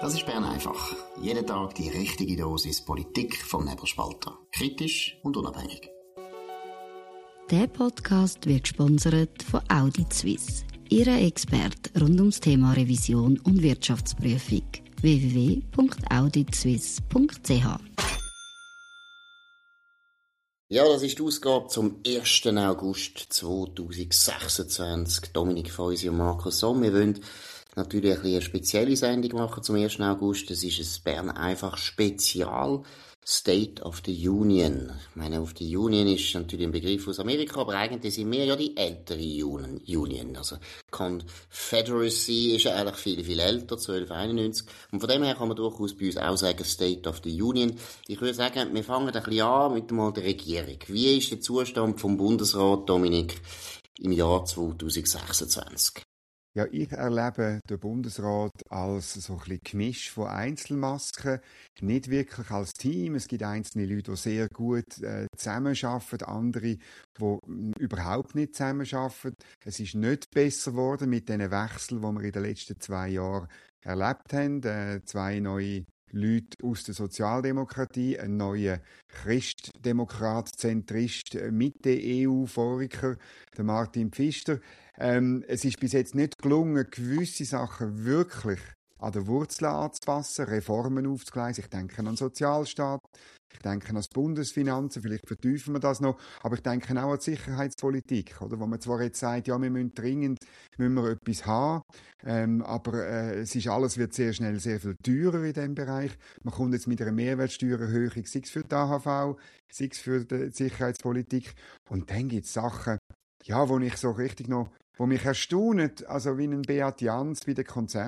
Das ist Bern einfach. Jeden Tag die richtige Dosis Politik vom Nebelspalter. Kritisch und unabhängig. Der Podcast wird gesponsert von Audit Suisse. Ihre Experte rund ums Thema Revision und Wirtschaftsprüfung. www.auditsuisse.ch. Ja, das ist die Ausgabe zum 1. August 2026. Dominik Feusi und Markus Somm. Wir wollen natürlich eine spezielle Sendung machen zum 1. August. Das ist ein Bern einfach Spezial. State of the Union. Ich meine, auf die Union ist natürlich ein Begriff aus Amerika, aber eigentlich sind wir ja die ältere Union. Also Confederacy ist ja eigentlich viel, viel älter, 1291. Und von dem her kann man durchaus bei uns auch sagen State of the Union. Ich würde sagen, wir fangen ein bisschen an mit mal der Regierung. Wie ist der Zustand vom Bundesrat, Dominik, im Jahr 2026? Ja, ich erlebe den Bundesrat als so ein bisschen Gemisch von Einzelmasken, nicht wirklich als Team. Es gibt einzelne Leute, die sehr gut zusammenarbeiten, andere, die überhaupt nicht zusammenarbeiten. Es ist nicht besser geworden mit den Wechseln, die wir in den letzten 2 Jahren erlebt haben. 2 neue Leute aus der Sozialdemokratie, ein neuer Christdemokrat, Zentrist mit der EU-Voriger, der Martin Pfister. Es ist bis jetzt nicht gelungen, gewisse Sachen wirklich an der Wurzel anzupassen, Reformen aufzugleisen. Ich denke an den Sozialstaat, ich denke an die Bundesfinanzen, vielleicht vertiefen wir das noch, aber ich denke auch an die Sicherheitspolitik, oder? Wo man zwar jetzt sagt, ja, wir müssen dringend etwas haben, aber es ist alles wird sehr schnell sehr viel teurer in diesem Bereich. Man kommt jetzt mit einer Mehrwertsteuererhöhung, sei es für die AHV, sei es für die Sicherheitspolitik. Und dann gibt es Sachen, ja, wo ich so richtig noch, wo mich erstaunt, also wie ein Beat Jans bei der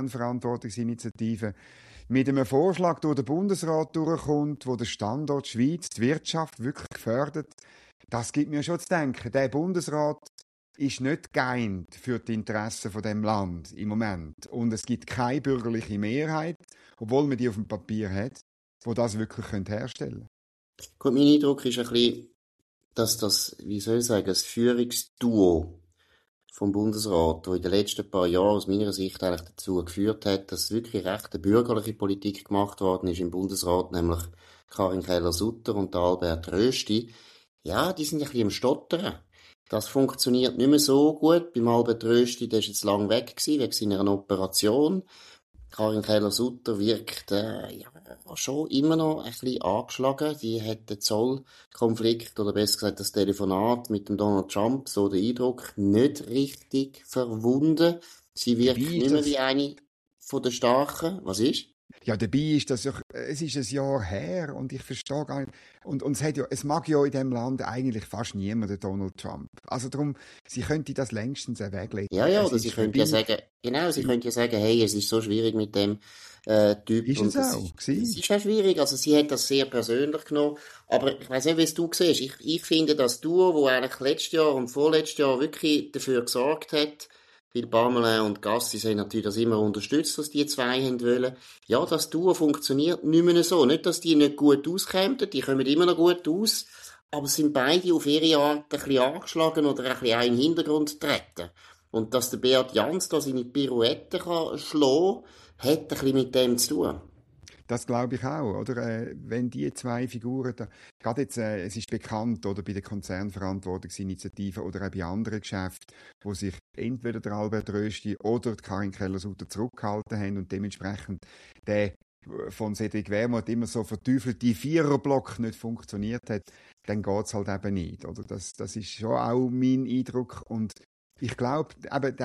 Konzernverantwortungsinitiative mit einem Vorschlag durch den Bundesrat durchkommt, wo der Standort Schweiz, die Wirtschaft wirklich gefördert. Das gibt mir schon zu denken. Der Bundesrat ist nicht geeint für die Interessen von dem Land im Moment. Und es gibt keine bürgerliche Mehrheit, obwohl man die auf dem Papier hat, wo das wirklich herstellen könnte. Gut, mein Eindruck ist ein bisschen, dass das, wie soll ich sagen, das Führungsduo vom Bundesrat, das in den letzten paar Jahren aus meiner Sicht eigentlich dazu geführt hat, dass wirklich recht eine bürgerliche Politik gemacht worden ist im Bundesrat, nämlich Karin Keller-Sutter und Albert Rösti. Ja, die sind ein bisschen am Stottern. Das funktioniert nicht mehr so gut. Beim Albert Rösti, der ist jetzt lang weg gewesen, wegen seiner Operation. Karin Keller-Sutter wirkt ja schon immer noch ein bisschen angeschlagen. Die hat den Zollkonflikt, oder besser gesagt das Telefonat mit dem Donald Trump, so den Eindruck, nicht richtig verwunden. Sie wirkt nicht mehr wie eine von den Starken. Was ist? Ja, dabei ist das ja, es ist ein Jahr her und ich verstehe gar nicht, und es mag ja in diesem Land eigentlich fast niemand, der Donald Trump. Also darum, sie könnte das längstens weglegen. Ja, oder sie könnte ja sagen, sie könnte ja sagen, hey, es ist so schwierig mit dem Typ. Ist es auch? Es ist auch schwierig, also sie hat das sehr persönlich genommen, aber ich weiss nicht, wie es du siehst. Ich finde das Duo, wo eigentlich letztes Jahr und vorletztes Jahr wirklich dafür gesorgt hat, weil Pamela und Gassis haben natürlich das immer unterstützt, was die zwei haben wollen. Ja, das Duo funktioniert nicht mehr so. Nicht, dass die nicht gut auskämen, die kommen immer noch gut aus, aber sind beide auf ihre Art ein bisschen angeschlagen oder ein bisschen auch im Hintergrund treten. Und dass der Beat Jans da seine Pirouetten kann schlagen, hat ein bisschen mit dem zu tun. Das glaube ich auch, oder? Wenn die zwei Figuren, gerade jetzt, es ist bekannt, oder bei der Konzernverantwortungsinitiative oder auch bei anderen Geschäften, wo sich entweder der Albert Rösti oder die Karin Keller-Sutter zurückgehalten haben und dementsprechend der von Cedric Wermuth immer so verteufelte Viererblock nicht funktioniert hat, dann geht es halt eben nicht, oder? Das ist schon auch mein Eindruck und ich glaube,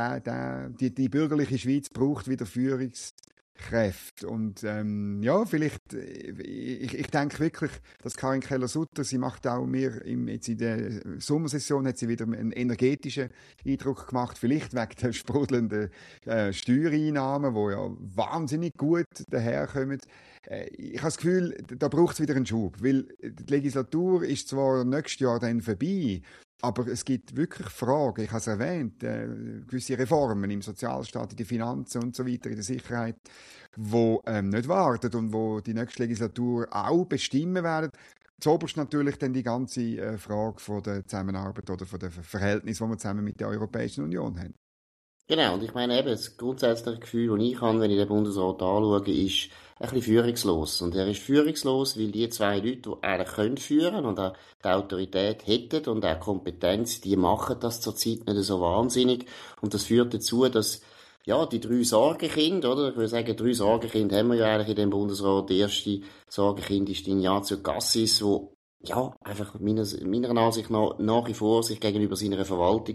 eben die bürgerliche Schweiz braucht wieder Führungskräfte. Und ja, vielleicht, ich denke wirklich, dass Karin Keller-Sutter, sie macht auch mir, jetzt in der Sommersession hat sie wieder einen energetischen Eindruck gemacht, vielleicht wegen der sprudelnden Steuereinnahmen, die ja wahnsinnig gut daherkommen. Ich habe das Gefühl, da braucht es wieder einen Schub, weil die Legislatur ist zwar nächstes Jahr dann vorbei, aber es gibt wirklich Fragen, ich habe es erwähnt, gewisse Reformen im Sozialstaat, in den Finanzen und so weiter, in der Sicherheit, die nicht warten und wo die nächste Legislatur auch bestimmen werden. Zuoberst natürlich dann die ganze Frage von der Zusammenarbeit oder von dem Verhältnis, das wir zusammen mit der Europäischen Union haben. Genau, und ich meine eben, das grundsätzliche Gefühl, das ich habe, wenn ich den Bundesrat anschaue, ist ein bisschen führungslos. Und er ist führungslos, weil die zwei Leute, die eigentlich können führen und auch die Autorität hätten und auch die Kompetenz, die machen das zurzeit nicht so wahnsinnig. Und das führt dazu, dass ja, die drei Sorgenkinder, oder? Ich würde sagen, 3 Sorgenkinder haben wir ja eigentlich in dem Bundesrat. Das erste Sorgenkind ist die Ignazio Cassis, wo ja, einfach meiner Ansicht nach wie vor sich gegenüber seiner Verwaltung,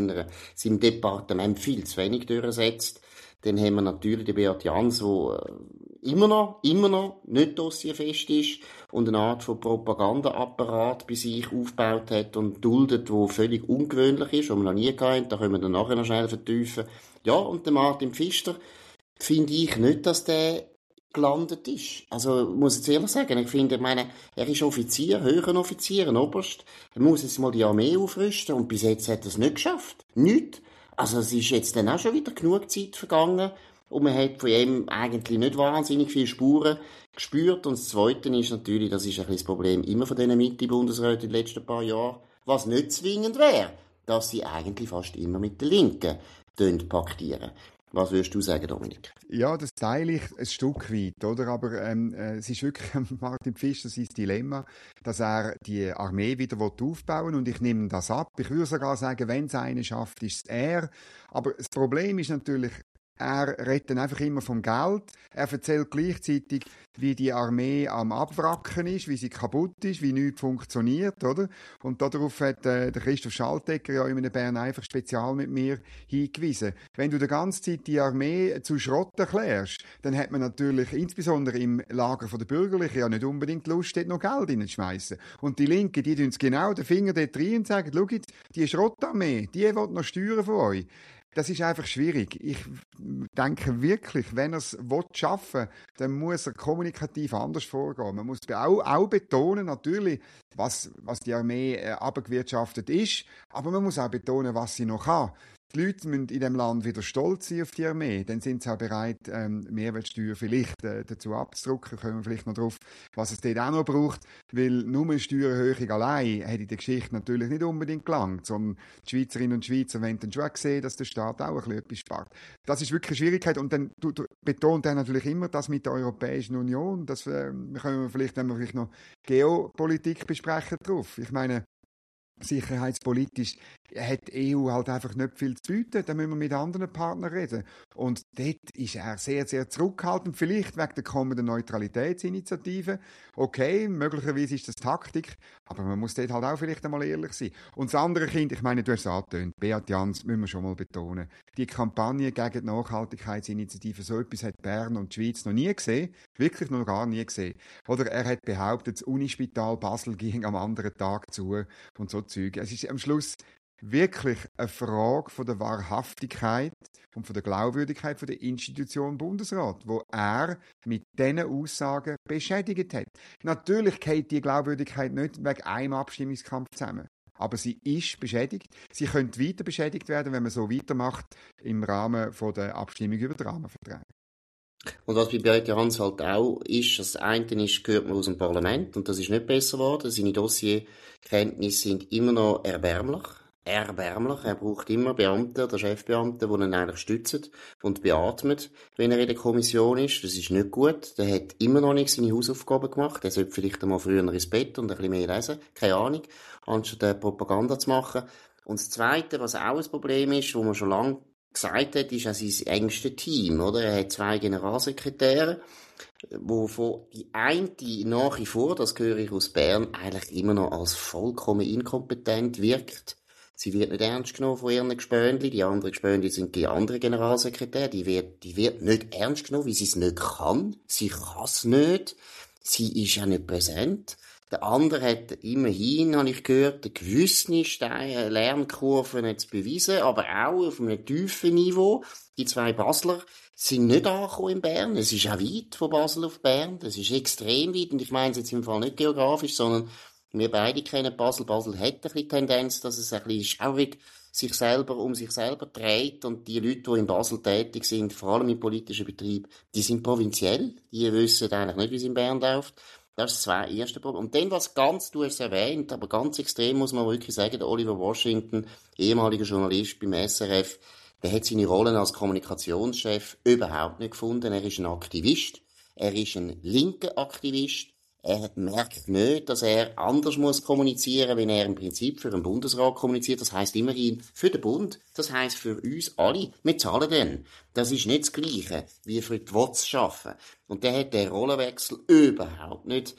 seinem Departement viel zu wenig durchsetzt. Dann haben wir natürlich den Beat Jans, der immer noch nicht dossierfest ist und eine Art von Propagandaapparat bei sich aufgebaut hat und duldet, wo völlig ungewöhnlich ist, was wir noch nie gehabt. Da können wir dann nachher noch schnell vertiefen. Ja, und der Martin Pfister finde ich nicht, dass der gelandet ist. Also, muss ich jetzt ehrlich sagen, ich meine, er ist Offizier, höherer Offizier, ein Oberst. Er muss jetzt mal die Armee aufrüsten und bis jetzt hat er es nicht geschafft. Nicht. Also, es ist jetzt dann auch schon wieder genug Zeit vergangen und man hat von ihm eigentlich nicht wahnsinnig viele Spuren gespürt. Und das Zweite ist natürlich, das ist ein bisschen das Problem immer von diesen Mitte-Bundesräten in den letzten paar Jahren, was nicht zwingend wäre, dass sie eigentlich fast immer mit der Linken paktieren. Was würdest du sagen, Dominik? Ja, das teile ich ein Stück weit, oder? Aber es ist wirklich Martin Pfister sein Dilemma, dass er die Armee wieder aufbauen will und ich nehme das ab. Ich würde sogar sagen, wenn es einer schafft, ist es er. Aber das Problem ist natürlich, er redet dann einfach immer vom Geld. Er erzählt gleichzeitig, wie die Armee am Abwracken ist, wie sie kaputt ist, wie nichts funktioniert, oder? Und darauf hat der Christoph Schaltegger ja in einem Bern einfach spezial mit mir hingewiesen. Wenn du die ganze Zeit die Armee zu Schrott erklärst, dann hat man natürlich insbesondere im Lager der Bürgerlichen ja nicht unbedingt Lust, dort noch Geld reinzuschmeissen. Und die Linken, die tun genau den Finger dort rein und sagen, schaut, die Schrottarmee, die will noch steuern von euch. Das ist einfach schwierig. Ich denke wirklich, wenn er es schaffen will, dann muss er kommunikativ anders vorgehen. Man muss auch betonen, natürlich, was die Armee abgewirtschaftet ist, aber man muss auch betonen, was sie noch kann. Die Leute müssen in diesem Land wieder stolz sein auf die Armee. Dann sind sie auch bereit, Mehrwertsteuer vielleicht dazu abzudrücken. Kommen wir vielleicht noch drauf, was es dort auch noch braucht. Weil nur eine Steuererhöhung allein hätte in der Geschichte natürlich nicht unbedingt gelangt. Sondern die Schweizerinnen und Schweizer wollen dann schon sehen, dass der Staat auch ein bisschen etwas spart. Das ist wirklich eine Schwierigkeit. Und dann betont er natürlich immer das mit der Europäischen Union. Das können wir vielleicht, wenn wir vielleicht noch Geopolitik besprechen, drauf. Ich meine, sicherheitspolitisch hat die EU halt einfach nicht viel zu bieten. Da müssen wir mit anderen Partnern reden. Und dort ist er sehr, sehr zurückhaltend. Vielleicht wegen der kommenden Neutralitätsinitiative. Okay, möglicherweise ist das Taktik. Aber man muss dort halt auch vielleicht einmal ehrlich sein. Und das andere Kind, ich meine, du hast es angetönt, Beat Jans, müssen wir schon mal betonen. Die Kampagne gegen die Nachhaltigkeitsinitiative, so etwas hat Bern und die Schweiz noch nie gesehen. Wirklich noch gar nie gesehen. Oder er hat behauptet, das Unispital Basel ging am anderen Tag zu und so Zeug. Es ist am Schluss wirklich eine Frage von der Wahrhaftigkeit und von der Glaubwürdigkeit von der Institution Bundesrat, wo er mit diesen Aussagen beschädigt hat. Natürlich geht die Glaubwürdigkeit nicht wegen einem Abstimmungskampf zusammen. Aber sie ist beschädigt. Sie könnte weiter beschädigt werden, wenn man so weitermacht im Rahmen von der Abstimmung über den Rahmenvertrag. Und was bei Beat Jans halt auch ist, das eine ist, gehört man aus dem Parlament und das ist nicht besser geworden. Seine Dossierkenntnisse sind immer noch erbärmlich. Er braucht immer Beamte oder Chefbeamte, die ihn eigentlich stützen und beatmen, wenn er in der Kommission ist. Das ist nicht gut. Der hat immer noch nicht seine Hausaufgaben gemacht. Er sollte vielleicht einmal früher ins Bett und ein bisschen mehr lesen. Keine Ahnung. Anstatt Propaganda zu machen. Und das Zweite, was auch ein Problem ist, wo man schon lange gesagt hat, ist auch sein engste Team, oder? Er hat 2 Generalsekretäre, wovon die eine nach wie vor, das höre ich aus Bern, eigentlich immer noch als vollkommen inkompetent wirkt. Sie wird nicht ernst genommen von ihren Gespöndli. Die anderen Gespöndli sind die anderen Generalsekretäre. Die wird nicht ernst genommen, weil sie es nicht kann. Sie kann es nicht. Sie ist ja nicht präsent. Der andere hat immerhin, habe ich gehört, eine gewisse Lernkurve jetzt bewiesen, aber auch auf einem tiefen Niveau. Die 2 Basler sind nicht angekommen in Bern. Es ist auch weit von Basel auf Bern. Das ist extrem weit. Und ich meine es jetzt im Fall nicht geografisch, sondern wir beide kennen Basel. Basel hat ein bisschen Tendenz, dass es ein bisschen schaurig sich selber um sich selber dreht. Und die Leute, die in Basel tätig sind, vor allem im politischen Betrieb, die sind provinziell. Die wissen eigentlich nicht, wie es in Bern läuft. Das ist das erste Problem. Und dann, du hast es erwähnt, aber ganz extrem muss man wirklich sagen, der Oliver Washington, ehemaliger Journalist beim SRF, Der hat seine Rolle als Kommunikationschef überhaupt nicht gefunden. Er ist ein Aktivist. Er ist ein linker Aktivist. Er merkt nicht, dass er anders muss kommunizieren, wenn er im Prinzip für den Bundesrat kommuniziert. Das heisst immerhin für den Bund. Das heisst für uns alle. Wir zahlen den. Das ist nicht das Gleiche, wie für die WOTS arbeiten. Und der hat den Rollenwechsel überhaupt nicht,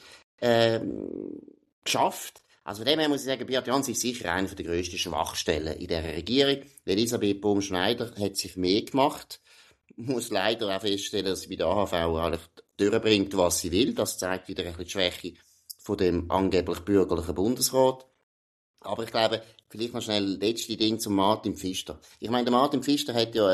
geschafft. Also von dem her muss ich sagen, Beat Jans ist sicher eine der grössten Schwachstellen in dieser Regierung. Elisabeth Baum-Schneider hat sich mehr gemacht. Muss leider auch feststellen, dass sie bei der AHV eigentlich durchbringt, was sie will. Das zeigt wieder ein bisschen die Schwäche von dem angeblich bürgerlichen Bundesrat. Aber ich glaube, vielleicht noch schnell das letzte Ding zum Martin Pfister. Ich meine, der Martin Pfister hat ja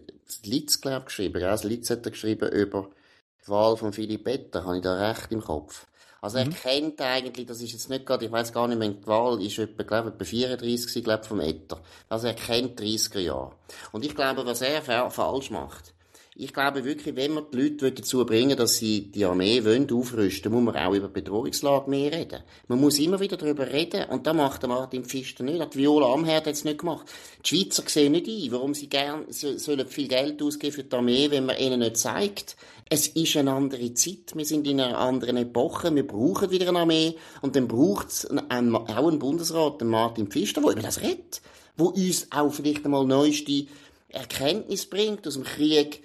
Litz, glaube ich, geschrieben. Ja, Litz hat er geschrieben über die Wahl von Philipp Etter. Habe ich da recht im Kopf? Also er kennt eigentlich, das ist jetzt nicht gerade, ich weiss gar nicht mehr, die Wahl ist etwa 34 glaube vom Etter. Also er kennt 30er Jahre. Und ich glaube, was er falsch macht, ich glaube wirklich, wenn man die Leute dazu bringen, dass sie die Armee aufrüsten wollen, muss man auch über die Bedrohungslage mehr reden. Man muss immer wieder darüber reden, und da macht der Martin Pfister nicht. Die Viola Amherd hat es nicht gemacht. Die Schweizer sehen nicht ein, warum sie sollen viel Geld ausgeben für die Armee, wenn man ihnen nicht zeigt, es ist eine andere Zeit, wir sind in einer anderen Epoche, wir brauchen wieder eine Armee, und dann braucht es auch einen Bundesrat, den Martin Pfister, der über das redet, der uns auch vielleicht einmal neueste Erkenntnis bringt aus dem Krieg,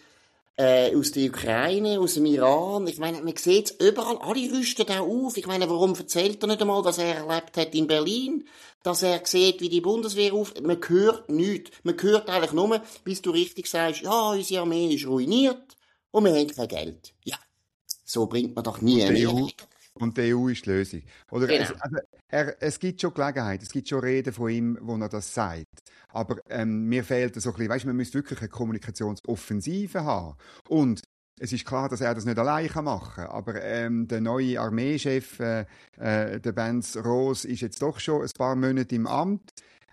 aus der Ukraine, aus dem Iran. Ich meine, man sieht es überall, alle rüsten auch auf. Ich meine, warum erzählt er nicht einmal, was er erlebt hat in Berlin? Dass er sieht, wie die Bundeswehr man hört nichts. Man hört eigentlich nur, bis du richtig sagst, ja, unsere Armee ist ruiniert und wir haben kein Geld. Ja, so bringt man doch nie mehr. Und die EU ist die Lösung. Oder Genau. es gibt schon Gelegenheit, es gibt schon Reden von ihm, wo er das sagt. Aber mir fehlt so ein bisschen, weißt, man müsste wirklich eine Kommunikationsoffensive haben. Und es ist klar, dass er das nicht allein machen kann. Aber der neue Armeechef, der Benz Roos, ist jetzt doch schon ein paar Monate im Amt.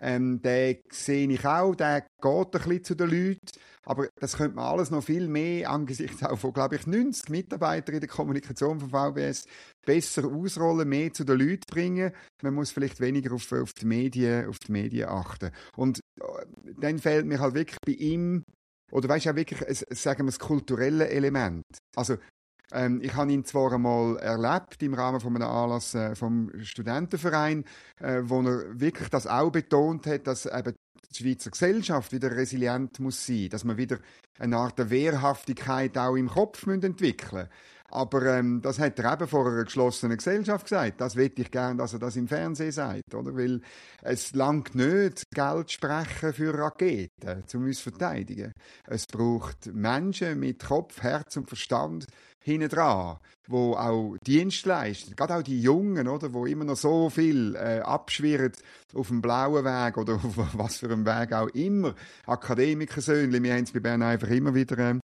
Den sehe ich auch, der geht ein bisschen zu den Leuten. Aber das könnte man alles noch viel mehr angesichts auch von, glaube ich, 90 Mitarbeitern in der Kommunikation von VBS besser ausrollen, mehr zu den Leuten bringen. Man muss vielleicht weniger auf die Medien achten. Und dann fehlt mir halt wirklich bei ihm, oder weißt du auch wirklich, sagen wir, das kulturelle Element. Also, ich habe ihn zwar einmal erlebt im Rahmen von einem Anlass vom Studentenverein, wo er wirklich das auch betont hat, dass eben die Schweizer Gesellschaft wieder resilient muss sein, dass man wieder eine Art der Wehrhaftigkeit auch im Kopf entwickeln müssen. Aber das hat er eben vor einer geschlossenen Gesellschaft gesagt. Das möchte ich gerne, dass er das im Fernsehen sagt, oder? Weil es langt nicht, Geld sprechen für Raketen, um uns zu verteidigen. Es braucht Menschen mit Kopf, Herz und Verstand hinten dran, wo auch Dienst leisten, gerade auch die Jungen, oder, wo immer noch so viel abschwirren auf dem blauen Weg oder auf was für einem Weg auch immer. Akademikersöhnli, wir haben es bei Bern einfach immer wieder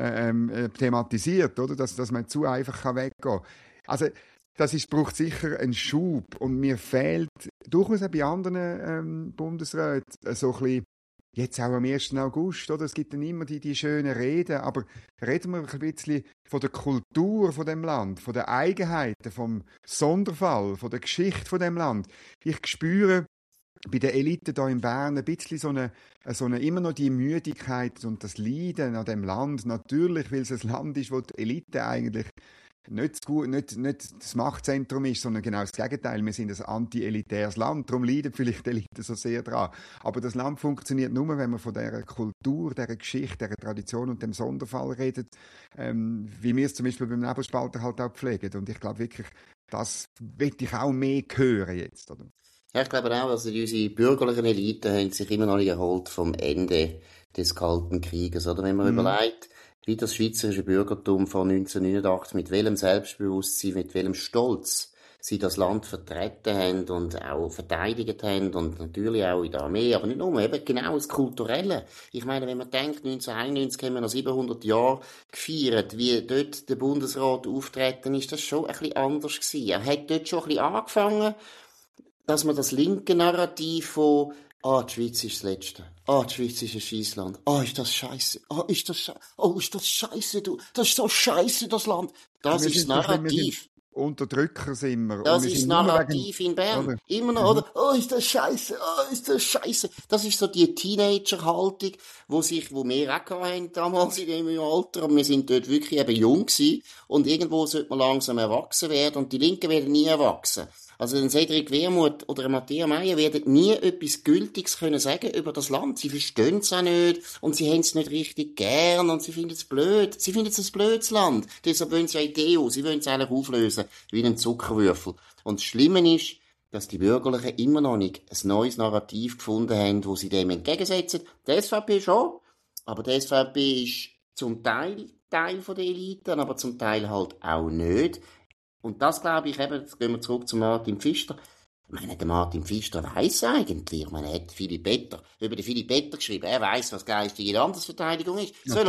thematisiert, oder, dass man zu einfach weggehen kann. Also braucht sicher einen Schub, und mir fehlt durchaus auch bei anderen Bundesräten so ein bisschen, jetzt auch am 1. August, oder? Es gibt dann immer die schönen Reden, aber reden wir ein bisschen von der Kultur von dem Land, von den Eigenheiten, vom Sonderfall, von der Geschichte von dem Land. Ich spüre bei den Eliten hier in Bern ein bisschen so eine immer noch die Müdigkeit und das Leiden an dem Land. Natürlich, weil es ein Land ist, wo die Elite eigentlich nicht das Machtzentrum ist, sondern genau das Gegenteil. Wir sind ein anti-elitäres Land, darum leiden vielleicht die Elite so sehr daran. Aber das Land funktioniert nur, wenn man von dieser Kultur, dieser Geschichte, dieser Tradition und dem Sonderfall redet, wie wir es zum Beispiel beim Nebelspalter halt auch pflegen. Und ich glaube wirklich, das will ich auch mehr hören jetzt, oder? Ja, ich glaube auch, also unsere bürgerlichen Eliten haben sich immer noch nicht erholt vom Ende des Kalten Krieges, oder? Wenn man überlegt, wie das schweizerische Bürgertum von 1989, mit welchem Selbstbewusstsein, mit welchem Stolz sie das Land vertreten haben und auch verteidigt haben, und natürlich auch in der Armee, aber nicht nur, eben genau das Kulturelle. Ich meine, wenn man denkt, 1991 haben wir noch 700 Jahre gefeiert, wie dort der Bundesrat auftreten ist, das schon ein bisschen anders gewesen. Er hat dort schon ein bisschen angefangen, dass man das linke Narrativ von die Schweiz ist das Letzte. Die Schweiz ist ein Scheissland. Ist das Scheisse. Ist das Scheisse, du. Das ist so Scheisse, das Land. Das ist das Narrativ. Unterdrücker sind wir. Das Und wir ist das sind nur Narrativ in Bern. oder? Immer noch, oder? Oh, ist das scheiße, oh, ist das scheiße. Das ist so die Teenager-Haltung, wo wir auch hatten damals in dem Alter. Und wir sind dort wirklich eben jung gewesen. Und irgendwo sollte man langsam erwachsen werden. Und die Linken werden nie erwachsen. Also ein Cedric Wermuth oder ein Matthias Meyer werden nie etwas Gültiges können sagen über das Land. Sie verstehen es auch nicht und sie haben es nicht richtig gern und sie finden es blöd. Sie finden es ein blödes Land. Deshalb wollen sie ja in die EU. Sie wollen es eigentlich auflösen wie einen Zuckerwürfel. Und das Schlimme ist, dass die Bürgerlichen immer noch nicht ein neues Narrativ gefunden haben, wo sie dem entgegensetzen. Die SVP schon, aber die SVP ist zum Teil von der Elite, aber zum Teil halt auch nicht. Und das glaube ich eben, jetzt gehen wir zurück zu Martin Pfister. Ich meine, der Martin Pfister weiss eigentlich, ich meine, er hat über den Philipp Etter geschrieben, er weiss, was geistige Landesverteidigung ist. Sollen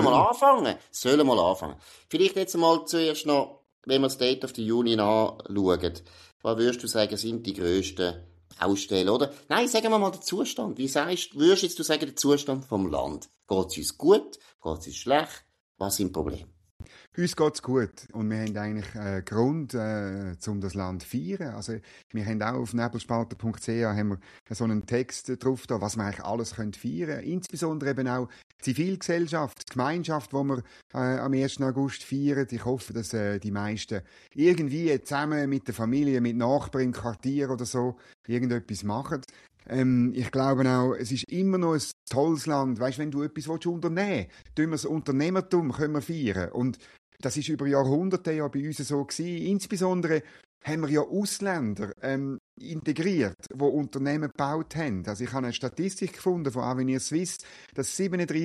wir mal anfangen. Vielleicht jetzt mal zuerst noch, wenn wir State of the Union anschauen. Was würdest du sagen, sind die grössten Baustellen, oder? Nein, sagen wir mal den Zustand. Würdest du sagen, der Zustand vom Land? Geht es uns gut? Geht es uns schlecht? Was sind die Probleme? Uns geht's gut und wir haben eigentlich Grund, um das Land zu feiern. Also, wir haben auch auf nebelspalter.ch haben wir so einen Text drauf, da, was wir eigentlich alles feiern können. Insbesondere eben auch die Zivilgesellschaft, die Gemeinschaft, die wir am 1. August feiern. Ich hoffe, dass die meisten irgendwie zusammen mit der Familie, mit Nachbarn im Quartier oder so irgendetwas machen. Ich glaube auch, es ist immer noch ein tolles Land. Weißt, wenn du etwas unternehmen willst, können wir das Unternehmertum können wir feiern. Und das ist über Jahrhunderte ja bei uns so gewesen. Insbesondere haben wir ja Ausländer integriert, die Unternehmen gebaut haben. Also ich habe eine Statistik gefunden von Avenir Suisse, dass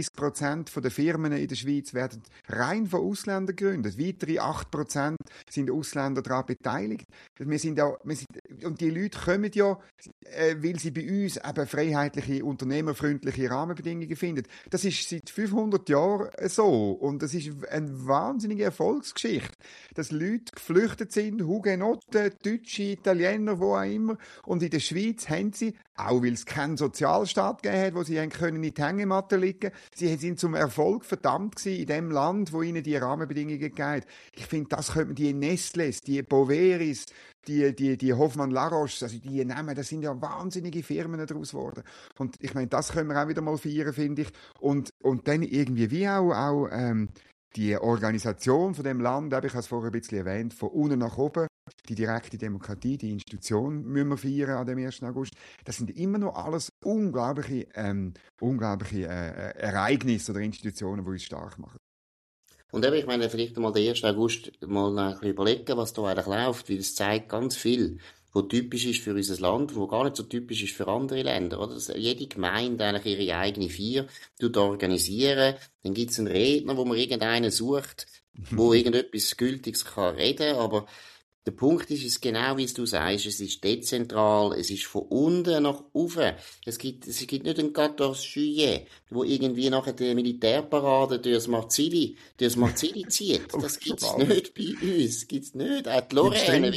37% der Firmen in der Schweiz werden rein von Ausländern gegründet. Weitere 8% sind Ausländer daran beteiligt. Und die Leute kommen ja, weil sie bei uns eben freiheitliche, unternehmerfreundliche Rahmenbedingungen finden. Das ist seit 500 Jahren so. Und das ist eine wahnsinnige Erfolgsgeschichte, dass Leute geflüchtet sind, Hugenotten, Deutsche, Italiener, wo auch immer. Und in der Schweiz haben sie, auch weil es keinen Sozialstaat gegeben hat, wo sie können in die Hängematte liegen, sie sind zum Erfolg verdammt gewesen in dem Land, wo ihnen die Rahmenbedingungen gegeben. Ich finde, das könnte man die Nestles, die Boveris, die Hoffmann La Roche, also die Namen, das sind ja wahnsinnige Firmen daraus geworden. Und ich meine, das können wir auch wieder mal feiern, finde ich. Und dann irgendwie wie auch die Organisation von dem Land, ich habe es vorher ein bisschen erwähnt, von unten nach oben, die direkte Demokratie, die Institution müssen wir feiern an dem 1. August. Das sind immer noch alles unglaubliche Ereignisse oder Institutionen, die uns stark machen. Und eben, ich meine, vielleicht einmal den 1. August mal ein bisschen überlegen, was da eigentlich läuft, weil es zeigt ganz viel, was typisch ist für unser Land, was gar nicht so typisch ist für andere Länder, oder? Dass jede Gemeinde eigentlich ihre eigene Feier organisieren. Dann gibt es einen Redner, wo man irgendeinen sucht, wo irgendetwas Gültiges kann reden, aber der Punkt ist genau wie du sagst, es ist dezentral, es ist von unten nach oben. Es gibt nicht einen 14 Juillet, wo irgendwie nachher die Militärparade durchs Marzili zieht. Das gibt's nicht bei uns, gibt's nicht. Auch die Lorraine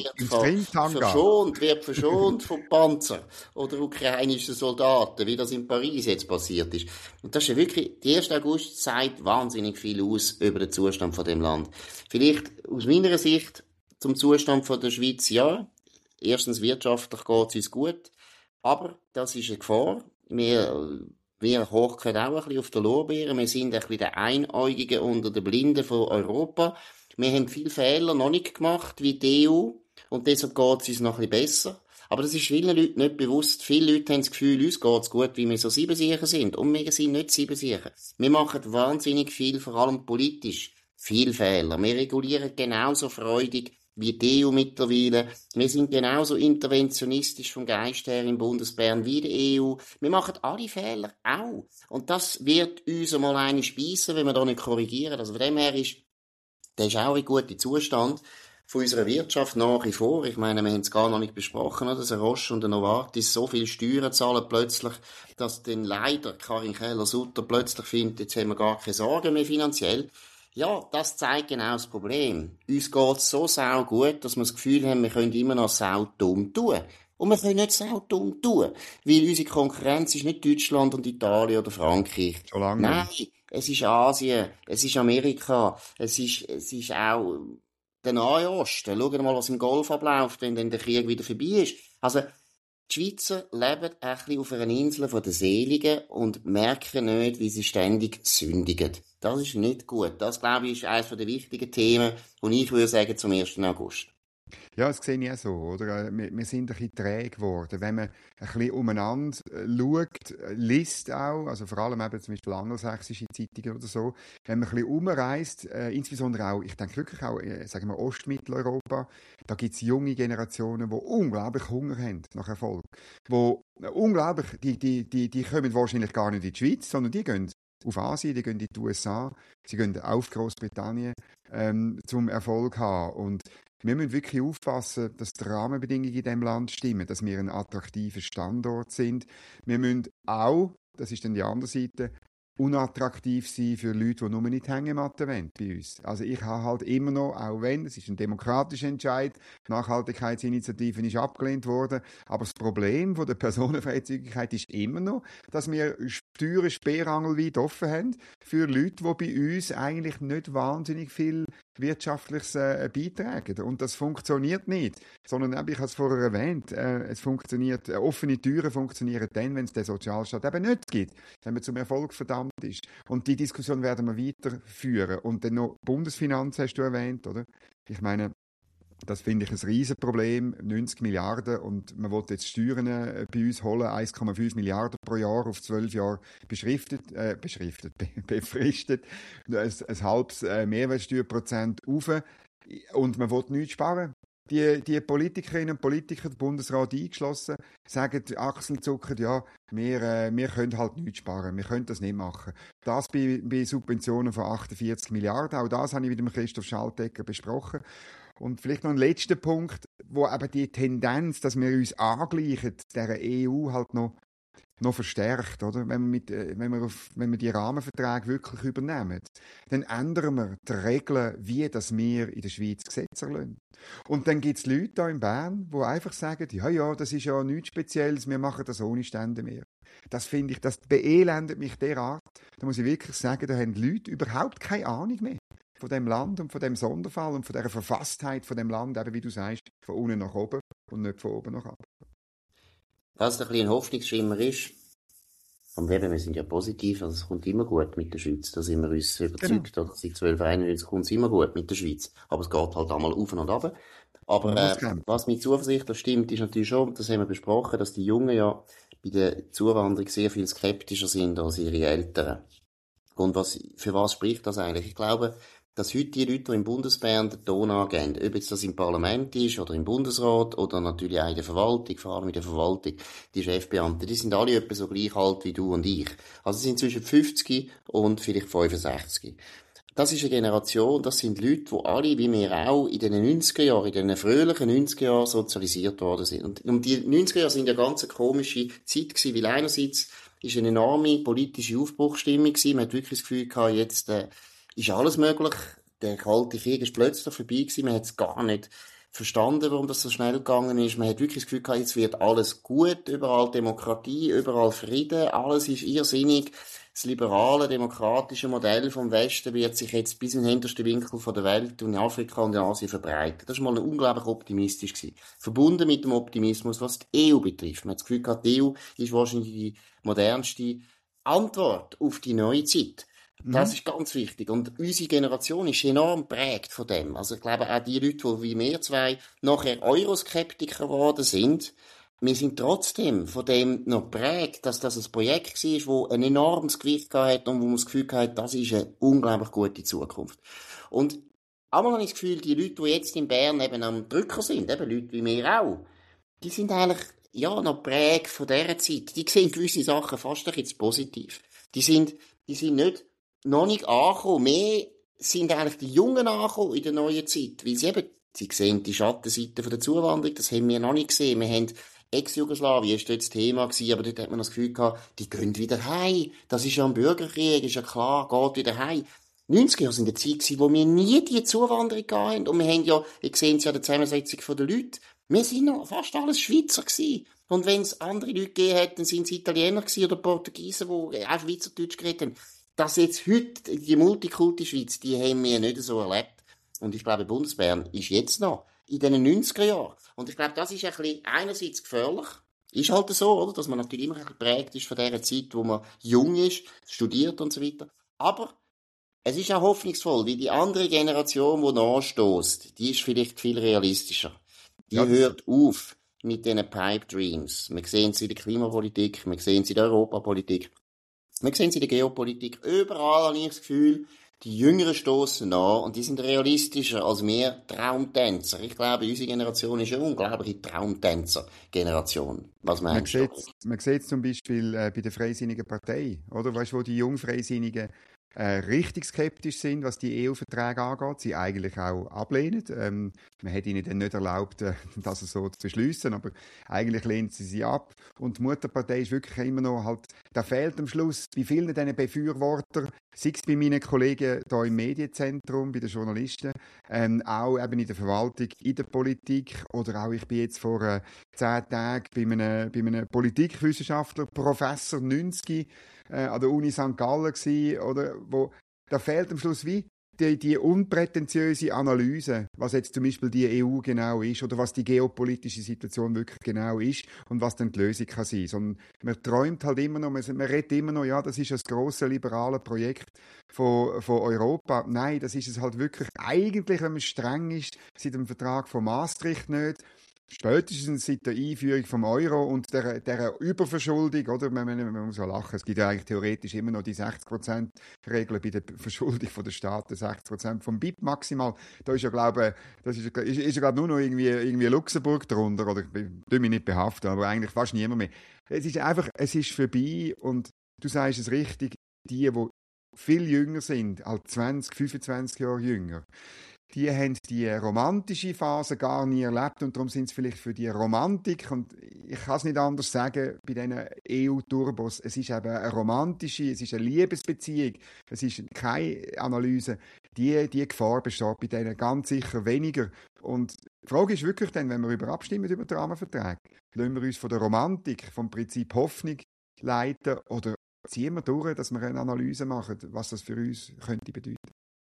wird verschont vom Panzer oder ukrainischen Soldaten, wie das in Paris jetzt passiert ist. Und das ist ja wirklich, der 1. August sagt wahnsinnig viel aus über den Zustand von dem Land. Vielleicht aus meiner Sicht zum Zustand von der Schweiz, ja. Erstens, wirtschaftlich geht es uns gut. Aber das ist eine Gefahr. Wir hocken auch ein bisschen auf der Lorbeeren. Wir sind ein bisschen der Einäugigen unter den Blinden von Europa. Wir haben viele Fehler noch nicht gemacht, wie die EU. Und deshalb geht es uns noch ein bisschen besser. Aber das ist vielen Leuten nicht bewusst. Viele Leute haben das Gefühl, uns geht es gut, wie wir so Siebensicher sind. Und wir sind nicht Siebensicher. Wir machen wahnsinnig viel, vor allem politisch. Viel Fehler. Wir regulieren genauso freudig wie die EU mittlerweile. Wir sind genauso interventionistisch vom Geist her im Bundesbern wie die EU. Wir machen alle Fehler auch. Und das wird uns einmal eine speissen, wenn wir da nicht korrigieren. Also von dem her ist auch ein guter Zustand von unserer Wirtschaft nach wie vor. Ich meine, wir haben es gar noch nicht besprochen, oder? Dass ein Roche und ein Novartis so viel Steuern zahlen plötzlich, dass dann leider Karin Keller-Sutter plötzlich findet, jetzt haben wir gar keine Sorgen mehr finanziell. Ja, das zeigt genau das Problem. Uns geht's so sau gut, dass wir das Gefühl haben, wir können immer noch sau dumm tun. Und wir können nicht sau dumm tun, weil unsere Konkurrenz ist nicht Deutschland und Italien oder Frankreich. So lange. Nein, es ist Asien, es ist Amerika, es ist auch den Nahen Osten. Schaut mal, was im Golf abläuft, wenn dann der Krieg wieder vorbei ist. Also, die Schweizer leben ein bisschen auf einer Insel von den Seligen und merken nicht, wie sie ständig sündigen. Das ist nicht gut. Das, glaube ich, ist eines der wichtigen Themen, die ich würde sagen, zum 1. August. Ja, das sehe ich auch so, oder? Wir sind ein bisschen träge geworden. Wenn man ein bisschen umeinander schaut, liest auch, also vor allem eben zum Beispiel angelsächsische Zeitungen oder so, wenn man ein bisschen umreist, insbesondere auch, ich denke wirklich auch, sagen wir Ostmitteleuropa, da gibt es junge Generationen, die unglaublich Hunger haben nach Erfolg. Wo unglaublich, die kommen wahrscheinlich gar nicht in die Schweiz, sondern die gehen auf Asien, die gehen in die USA, sie gehen auf Großbritannien zum Erfolg haben. Und wir müssen wirklich aufpassen, dass die Rahmenbedingungen in diesem Land stimmen, dass wir ein attraktiver Standort sind. Wir müssen auch, das ist dann die andere Seite, unattraktiv sein für Leute, die nur nicht Hängematte wollen bei uns. Also ich habe halt immer noch, auch wenn, es ist ein demokratischer Entscheid, die Nachhaltigkeitsinitiative ist abgelehnt worden, aber das Problem von der Personenfreizügigkeit ist immer noch, dass wir teure Speerangelweit offen haben für Leute, die bei uns eigentlich nicht wahnsinnig viel Wirtschaftliches beitragen. Und das funktioniert nicht. Sondern, ich habe es vorher erwähnt, es funktioniert, offene Türen funktionieren dann, wenn es den Sozialstaat eben nicht gibt, wenn man zum Erfolg verdammt ist. Und die Diskussion werden wir weiterführen. Und dann noch Bundesfinanzen hast du erwähnt, oder? Ich meine, das finde ich ein Riesenproblem, 90 Milliarden und man will jetzt Steuern bei uns holen, 1,5 Milliarden pro Jahr auf 12 Jahre befristet, ein halbes Mehrwertsteuerprozent rauf und man will nichts sparen. Die Politikerinnen und Politiker, der Bundesrat eingeschlossen, sagen achselzuckend, ja, wir können halt nichts sparen, wir können das nicht machen. Das bei Subventionen von 48 Milliarden, auch das habe ich mit dem Christoph Schaltegger besprochen. Und vielleicht noch ein letzter Punkt, wo eben die Tendenz, dass wir uns angleichen, der EU halt noch verstärkt, oder? Wenn wir die Rahmenverträge wirklich übernehmen, dann ändern wir die Regeln, wie das wir in der Schweiz Gesetze erlassen. Und dann gibt es Leute hier in Bern, die einfach sagen, ja, das ist ja nichts Spezielles, wir machen das ohne Stände mehr. Das finde ich, das beelendet mich derart. Da muss ich wirklich sagen, da haben Leute überhaupt keine Ahnung mehr von dem Land und von dem Sonderfall und von der Verfasstheit von dem Land, eben wie du sagst, von unten nach oben und nicht von oben nach unten. Was ein bisschen ein Hoffnungsschimmer ist, und eben, wir sind ja positiv, also es kommt immer gut mit der Schweiz, da sind wir uns überzeugt, oder seit 1291 kommt es immer gut mit der Schweiz, aber es geht halt einmal auf und runter. Aber was mit Zuversicht das stimmt, ist natürlich schon, das haben wir besprochen, dass die Jungen ja bei der Zuwanderung sehr viel skeptischer sind als ihre Eltern. Und für was spricht das eigentlich? Ich glaube, dass heute die Leute, die im Bundesbären den Ton angeben, ob jetzt das im Parlament ist oder im Bundesrat oder natürlich auch in der Verwaltung, vor allem in der Verwaltung, die Chefbeamten, die sind alle etwa so gleich alt wie du und ich. Also sie sind zwischen 50 und vielleicht 65. Das ist eine Generation, das sind Leute, die alle, wie wir auch, in den 90er Jahren, in den fröhlichen 90er Jahren sozialisiert worden sind. Und die 90er Jahre sind ja ganz eine komische Zeit gewesen, weil einerseits ist eine enorme politische Aufbruchsstimmung gewesen. Man hat wirklich das Gefühl gehabt, jetzt ist alles möglich. Der Kalte Krieg ist plötzlich vorbei gewesen. Man hat es gar nicht verstanden, warum das so schnell gegangen ist. Man hat wirklich das Gefühl gehabt, jetzt wird alles gut, überall Demokratie, überall Frieden, alles ist irrsinnig. Das liberale, demokratische Modell vom Westen wird sich jetzt bis in den hintersten Winkel von der Welt und in Afrika und in Asien verbreiten. Das war mal unglaublich optimistisch gewesen. Verbunden mit dem Optimismus, was die EU betrifft. Man hat das Gefühl gehabt, die EU ist wahrscheinlich die modernste Antwort auf die neue Zeit. Das ist ganz wichtig. Und unsere Generation ist enorm geprägt von dem. Also ich glaube, auch die Leute, die wie wir zwei nachher Euroskeptiker geworden sind, wir sind trotzdem von dem noch geprägt, dass das ein Projekt war, das ein enormes Gewicht hatte und wo man das Gefühl hatte, das ist eine unglaublich gute Zukunft. Und einmal habe ich das Gefühl, die Leute, die jetzt in Bern eben am Drücker sind, eben Leute wie wir auch, die sind eigentlich ja noch geprägt von dieser Zeit. Die sehen gewisse Sachen fast ein bisschen positiv. Die sind nicht noch nicht angekommen. Mehr sind eigentlich die Jungen angekommen in der neuen Zeit. Weil sie sehen die Schattenseite von der Zuwanderung, das haben wir noch nicht gesehen. Wir haben Ex-Jugoslawien, ist dort das Thema gewesen, aber dort hat man das Gefühl gehabt, die gehen wieder heim. Das ist ja ein Bürgerkrieg, ist ja klar, geht wieder heim. 90er Jahre sind eine Zeit gewesen, wo wir nie die Zuwanderung gehabt haben. Und wir haben ja, ihr seht es ja der Zusammensetzung der Leute, wir sind noch fast alles Schweizer gewesen. Und wenn es andere Leute gegeben hätte, dann sind es Italiener gewesen oder Portugiesen, die auch Schweizerdeutsch geredet haben. Dass jetzt heute die Multikulti-Schweiz, die haben wir nicht so erlebt. Und ich glaube, Bundesbern ist jetzt noch in den 90er Jahren. Und ich glaube, das ist ein bisschen einerseits gefährlich. Ist halt so, oder? Dass man natürlich immer ein bisschen geprägt ist von der Zeit, wo man jung ist, studiert und so weiter. Aber es ist auch hoffnungsvoll, weil die andere Generation, die nachstößt, die ist vielleicht viel realistischer. Die hört auf mit diesen Pipe Dreams. Wir sehen es in der Klimapolitik, wir sehen es in der Europapolitik, wir sehen es in der Geopolitik. Überall habe ich das Gefühl, die Jüngeren stoßen nach und die sind realistischer als wir Traumtänzer. Ich glaube, unsere Generation ist eine unglaubliche Traumtänzer-Generation. Was meinst du? Man sieht es zum Beispiel bei der Freisinnigen Partei, oder? Weißt du, wo die Jungfreisinnigen richtig skeptisch sind, was die EU-Verträge angeht, sie eigentlich auch ablehnen. Man hätte ihnen dann nicht erlaubt, das so zu beschließen, aber eigentlich lehnt sie ab. Und die Mutterpartei ist wirklich immer noch halt, da fehlt am Schluss bei vielen diesen Befürwortern, sei es bei meinen Kollegen hier im Medienzentrum, bei den Journalisten, auch eben in der Verwaltung, in der Politik, oder auch ich bin jetzt vor 10 Tagen bei einem Politikwissenschaftler, Professor 90, an der Uni St. Gallen gsi, oder wo da fehlt am Schluss wie die unprätentiöse Analyse, was jetzt zum Beispiel die EU genau ist oder was die geopolitische Situation wirklich genau ist und was dann die Lösung kann sein. Sondern man träumt halt immer noch, man redet immer noch, ja, das ist ein grosses liberales Projekt von Europa. Nein, das ist es halt wirklich eigentlich, wenn man streng ist, seit dem Vertrag von Maastricht nicht. Spätestens seit der Einführung vom Euro und der Überverschuldung, oder? Man muss ja lachen, es gibt ja eigentlich theoretisch immer noch die 60%-Regel bei der Verschuldung der Staaten, 60% vom BIP maximal. Da ist ja, glaube ich, nur noch irgendwie Luxemburg drunter, oder? Ich will mich nicht behaften, aber eigentlich fast niemand mehr. Es ist vorbei und du sagst es richtig, die viel jünger sind, als 20, 25 Jahre jünger, die haben die romantische Phase gar nie erlebt und darum sind es vielleicht für die Romantik, und ich kann es nicht anders sagen, bei diesen EU-Turbos, es ist eben eine romantische, es ist eine Liebesbeziehung, es ist keine Analyse, die Gefahr besteht bei denen ganz sicher weniger. Und die Frage ist wirklich dann, wenn wir abstimmen über den Rahmenvertrag, lassen wir uns von der Romantik, vom Prinzip Hoffnung leiten oder ziehen wir durch, dass wir eine Analyse machen, was das für uns könnte bedeuten?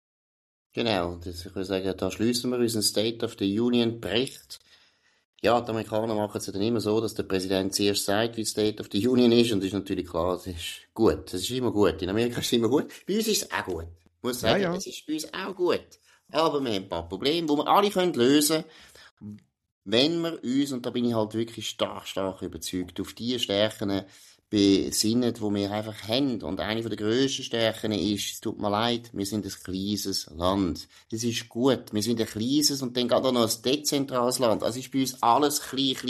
Genau, ich würde sagen, da schliessen wir unseren State of the Union Bericht. Ja, die Amerikaner machen es ja dann immer so, dass der Präsident zuerst sagt, wie State of the Union ist, und das ist natürlich klar, das ist gut. Das ist immer gut. In Amerika ist es immer gut. Bei uns ist es auch gut. Ich muss sagen, es ist bei uns auch gut. Aber wir haben ein paar Probleme, die wir alle lösen können, wenn wir uns, und da bin ich halt wirklich stark überzeugt, auf die Stärken besinnen, die wir einfach haben. Und eine der grössten Stärken ist, es tut mir leid, wir sind ein kleines Land. Das ist gut. Wir sind ein kleines und dann geht auch noch ein dezentrales Land. Also ist bei uns alles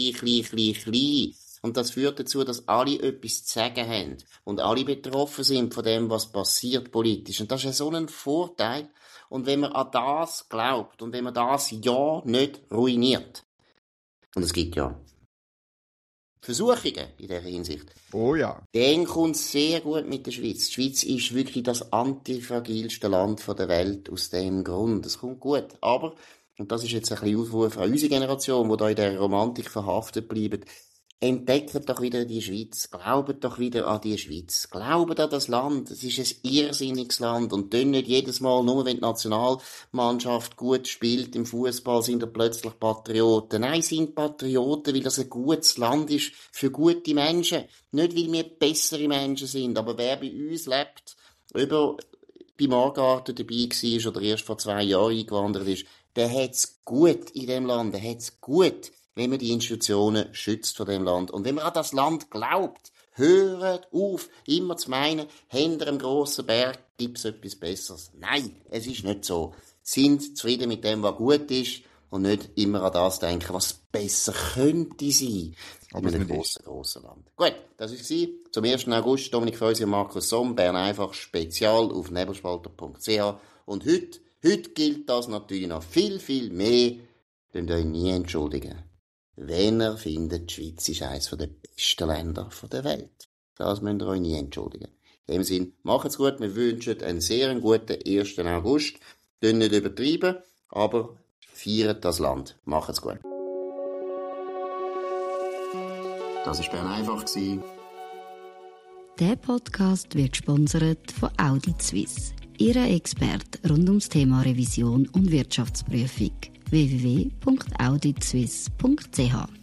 klein. Und das führt dazu, dass alle etwas zu sagen haben. Und alle betroffen sind von dem, was passiert politisch. Und das ist ja so ein Vorteil. Und wenn man an das glaubt und wenn man das ja nicht ruiniert, und es gibt ja Versuchungen in dieser Hinsicht. Oh ja. Dann kommt es sehr gut mit der Schweiz. Die Schweiz ist wirklich das antifragilste Land der Welt aus dem Grund. Es kommt gut. Aber, und das ist jetzt ein bisschen Aufruf an unsere Generation, die da in dieser Romantik verhaftet bleiben, entdeckt doch wieder die Schweiz. Glaubt doch wieder an die Schweiz. Glaubt an das Land. Es ist ein irrsinniges Land. Und dann nicht jedes Mal, nur wenn die Nationalmannschaft gut spielt im Fußball, sind da plötzlich Patrioten. Nein, sind Patrioten, weil das ein gutes Land ist für gute Menschen. Nicht, weil wir bessere Menschen sind. Aber wer bei uns lebt, bei Morgarten dabei war oder erst vor 2 Jahren eingewandert ist, der hat's gut in dem Land. Der hat's gut, wenn man die Institutionen schützt von dem Land. Und wenn man an das Land glaubt, hört auf, immer zu meinen, hinter einem grossen Berg gibt's etwas Besseres. Nein, es ist nicht so. Sind zufrieden mit dem, was gut ist, und nicht immer an das denken, was besser könnte sein in einem grossen Land. Gut, das war zum 1. August. Dominik Feusi und Markus Somm, Bern einfach Spezial auf nebelspalter.ch. Und heute gilt das natürlich noch viel mehr. Könnt ihr euch nie entschuldigen, wenn ihr findet, die Schweiz ist eines der besten Länder der Welt. Das müsst ihr euch nie entschuldigen. In dem Sinne, macht's gut. Wir wünschen einen sehr guten 1. August. Nicht übertreiben, aber feiert das Land. Macht's gut. Das war Bern einfach. Der Podcast wird gesponsert von Audi Suisse. Ihr Experte rund ums Thema Revision und Wirtschaftsprüfung. www.auditswiss.ch